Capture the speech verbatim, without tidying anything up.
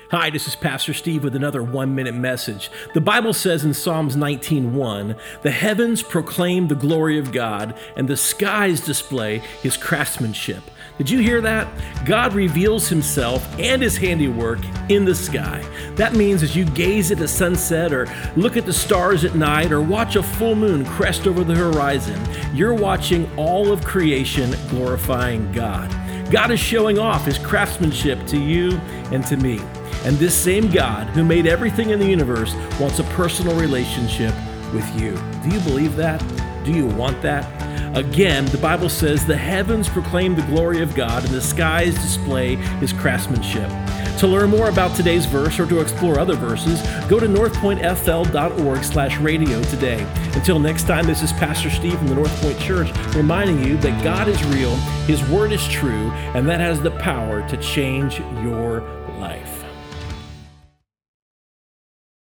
Hi, this is Pastor Steve with another one-minute message. The Bible says in Psalms nineteen one, "The heavens proclaim the glory of God, and the skies display His craftsmanship." Did you hear that? God reveals Himself and His handiwork in the sky. That means as you gaze at the sunset or look at the stars at night or watch a full moon crest over the horizon, you're watching all of creation glorifying God. God is showing off His craftsmanship to you and to me. And this same God who made everything in the universe wants a personal relationship with you. Do you believe that? Do you want that? Again, the Bible says the heavens proclaim the glory of God and the skies display His craftsmanship. To learn more about today's verse or to explore other verses, go to northpointfl.org slash radio today. Until next time, this is Pastor Steve from the North Point Church reminding you that God is real, His Word is true, and that has the power to change your life.